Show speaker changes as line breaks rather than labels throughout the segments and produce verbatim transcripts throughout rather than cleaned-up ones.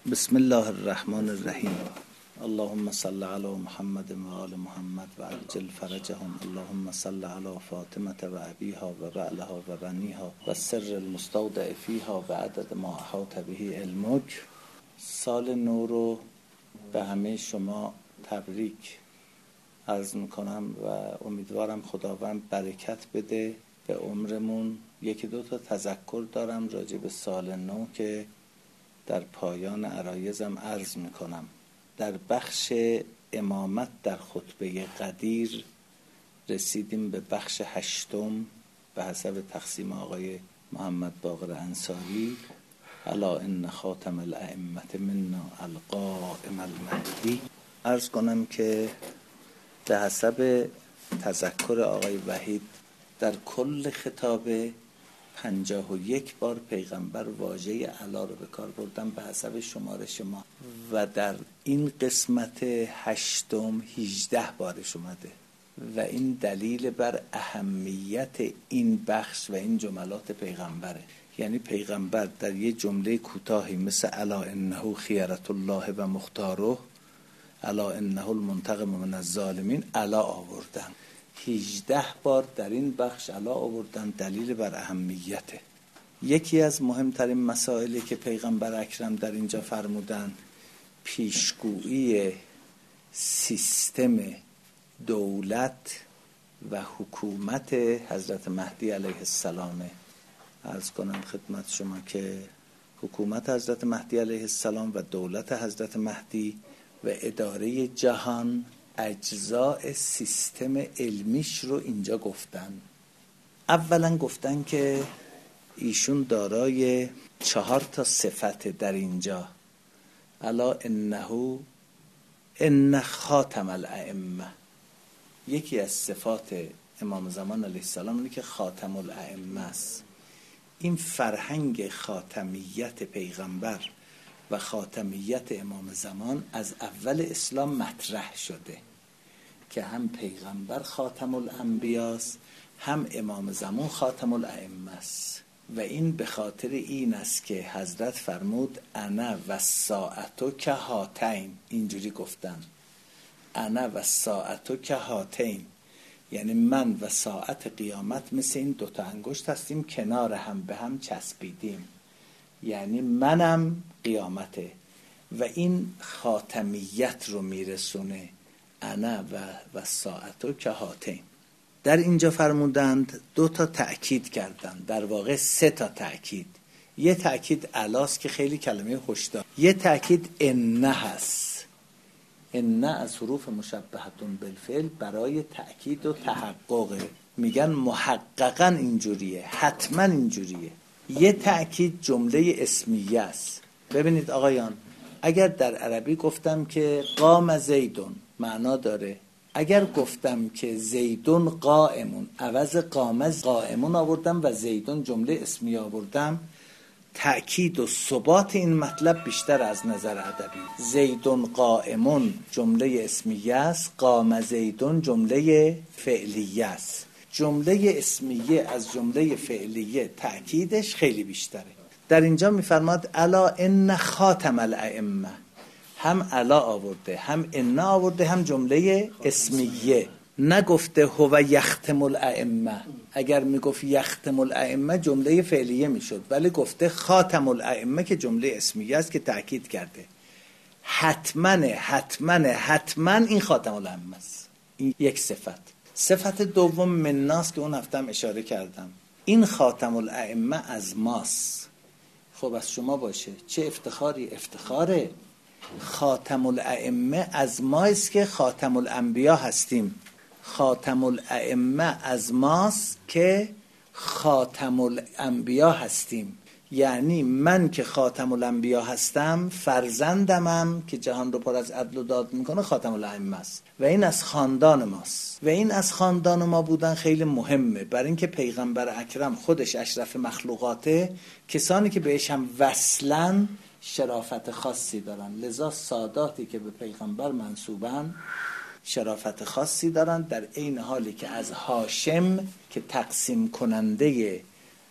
بسم الله الرحمن الرحیم. اللهم صل علی محمد و آل محمد و عجل فرجهم. اللهم صل علی فاطمه و ابیها و بعلها و بنیها و سر المستودع فیها و عدد ما احاط به علمک. سال نو رو به همه شما تبریک عرض میکنم و امیدوارم خداوند برکت بده به عمرمون. یکی دو تا تذکر دارم راجع به سال نو که در پایان عرایزم عرض میکنم. در بخش امامت در خطبه قدیر رسیدیم به بخش هشتم به حسب تقسیم آقای محمد باقر انصاری. الا ان خاتم الائمه منا القائم المهدی. عرض کنم که به حسب تذکر آقای وحید در کل خطابه پنجاه و یک بار پیغمبر واژه علا رو به کار بردن به حسب شمارش ما و در این قسمت هشتم هجده بارش اومده و این دلیل بر اهمیت این بخش و این جملات پیغمبره. یعنی پیغمبر در یه جمله کوتاهی مثل الا انه خیرة الله و مختاره، الا انه المنتقم من الظالمین، الا آوردن. هجده بار در این بخش الا آوردن، دلیل بر اهمیته. یکی از مهمترین مسائلی که پیغمبر اکرم در اینجا فرمودن پیشگویی سیستم دولت و حکومت حضرت مهدی علیه السلام. عرض کنم خدمت شما که حکومت حضرت مهدی علیه السلام و دولت حضرت مهدی و اداره جهان اجزاء سیستم علمیش رو اینجا گفتن. اولا گفتن که ایشون دارای چهار تا صفت در اینجا. الا انه ان خاتم الائمه. یکی از صفات امام زمان علیه السلام اینه که خاتم الائمه است. این فرهنگ خاتمیت پیغمبر و خاتمیت امام زمان از اول اسلام مطرح شده که هم پیغمبر خاتم الانبیاست هم امام زمان خاتم الائمه است. و این به خاطر این است که حضرت فرمود انا و ساعتو که هاتین. اینجوری گفتن انا و ساعتو که هاتین، یعنی من و ساعت قیامت مثل این دوتا انگشت هستیم کنار هم به هم چسبیدیم، یعنی منم قیامته و این خاتمیت رو میرسونه. انا و و ساعتو که هاتین. در اینجا فرمودند دو تا تأکید کردند، در واقع سه تا تأکید. یه تأکید الاست که خیلی کلمه هشدار، یه تأکید انه هست. انه از حروف مشبهتون بالفعل برای تأکید و تحقق. میگن محققا اینجوریه، حتما اینجوریه. یه تأکید جمله اسمیه است. ببینید آقایان، اگر در عربی گفتم که قام زیدون معنا داره، اگر گفتم که زیدون قائمون عوض قام قائمون آوردم و زیدون جمله اسمیه آوردم، تأکید و ثبات این مطلب بیشتر از نظر ادبی. زیدون قائمون جمله اسمیه است، قام زیدون جمله فعلیه است. جمله اسمیه از جمله فعلیه تأکیدش خیلی بیشتره. در اینجا میفرماد الا ان خاتم الائمه، هم الا آورده هم ان آورده هم جمله اسمیه. نگفته هو یختم الائمه. اگر میگفت یختم الائمه جمله فعلیه میشد، ولی گفته خاتم الائمه که جمله اسمیه است که تأکید کرده. حتما حتما حتما این خاتم الائمه است. این یک صفت. صفت دوم مناس که اون هفته هم اشاره کردم. این خاتم الائمه از ماست. خب از شما باشه چه افتخاری. افتخاره. خاتم الائمه از ماست که خاتم الانبیا هستیم. خاتم الائمه از ماست که خاتم الانبیا هستیم. یعنی من که خاتم الانبیا هستم، فرزندمم که جهان رو پر از عدل و داد میکنه خاتم الائمه است و این از خاندان ماست. و این از خاندان ما بودن خیلی مهمه، برای اینکه پیغمبر اکرم خودش اشرف مخلوقاته، کسانی که بهش هم وصلن شرافت خاصی دارن. لذا ساداتی که به پیغمبر منسوبن شرافت خاصی دارن، در این حالی که از هاشم که تقسیم کننده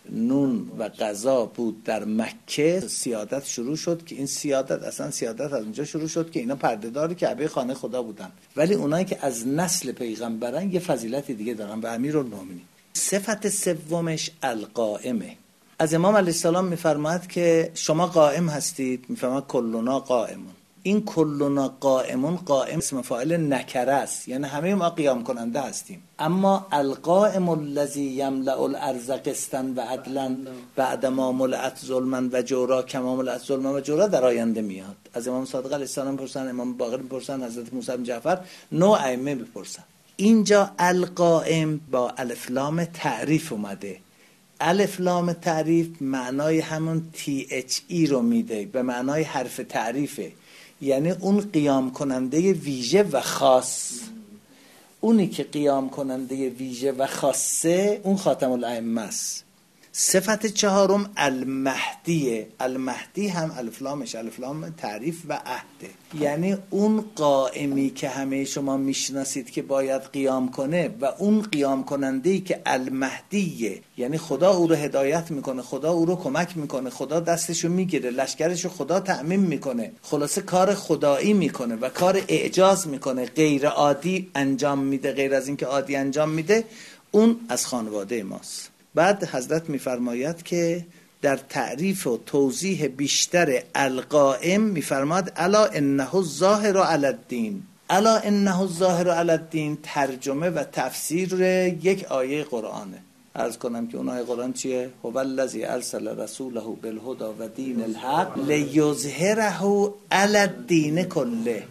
نون و غذا بود در مکه سیادت شروع شد که این سیادت اصلا سیادت از اونجا شروع شد که اینا پردهدار کعبه خانه خدا بودن، ولی اونایی که از نسل پیغمبرن یه فضیلت دیگه دارن و امیرالمومنین. صفت سومش القائمه. از امام علیه السلام میفرماید که شما قائم هستید، میفرماید کلنا قائمون. این کلنا قائمون، قائم اسم فاعل نکره است، یعنی همه ما قیام کننده هستیم، اما القائم الذی یملأ الارض قسطا و عدلا بعد ما ملئت ظلما و جورا کما ملئت ظلما و جورا در آینده میاد. از امام صادق علیه السلام پرسن، امام باقر پرسن، حضرت موسی بن جعفر، نو ائمه بپرسن. اینجا القائم با الف لام تعریف اومده. الف لام تعریف معنای همون تی اچ ای رو میده، به معنای حرف تعریفه، یعنی اون قیام کننده ویژه و خاص. اونی که قیام کننده ویژه و خاصه اون خاتم الائمه است. صفت چهارم المهدیه. المهدی هم الف لامش الف لام تعریف و عهده، یعنی اون قائمی که همه شما میشناسید که باید قیام کنه و اون قیام کننده‌ای که المهدیه، یعنی خدا او رو هدایت میکنه، خدا او رو کمک میکنه، خدا دستشو میگیره، لشکرشو خدا تأمین میکنه، خلاصه کار خدایی میکنه و کار اعجاز میکنه، غیر عادی انجام میده، غیر از این که عادی انجام میده، اون از خانواده ماست. بعد حضرت میفرماید که در تعریف و توضیح بیشتر القائم میفرماید الا انه الظاهر علی الدین. الا انه الظاهر علی الدین ترجمه و تفسیر یک آیه قرآنه. عرض کنم که اون آیه قرآن چیه؟ هو الذی ارسل رسوله بالهدی و دین الحق لیظهره علی الدین کله.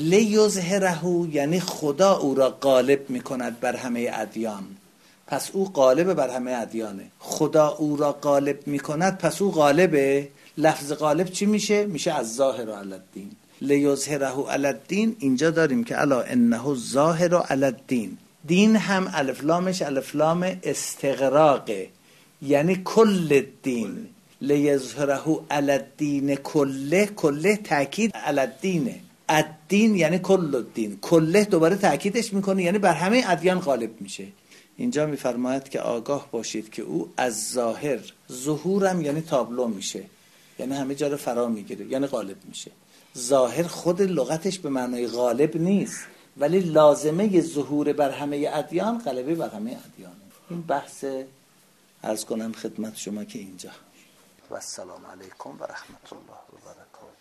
لیظهره یعنی خدا او را غالب میکند بر همه ادیان، پس او غالب بر همه ادیانه. خدا او را غالب میکند پس او غالبه. لفظ غالب چی میشه؟ میشه از ظاهر علی الدین. لیظهره علی الدین. اینجا داریم که الا انه الظاهر علی الدین. دین هم الف لامش الف لام استغراقه، یعنی کل دین. لیظهره علی الدین کله. کله تاکید علی الدینه. الدین یعنی کل الدین. کله دوباره تاکیدش میکنه، یعنی بر همه ادیان غالب میشه. اینجا میفرماید که آگاه باشید که او از ظاهر، ظهورم یعنی تابلو میشه، یعنی همه جا رو فرا میگیره، یعنی غالب میشه. ظاهر خود لغتش به معنای غالب نیست، ولی لازمه ظهور بر همه ادیان غلبه بر همه ادیان. این بحث عرض کنم خدمت شما که اینجا. و السلام علیکم و رحمت الله و برکاته.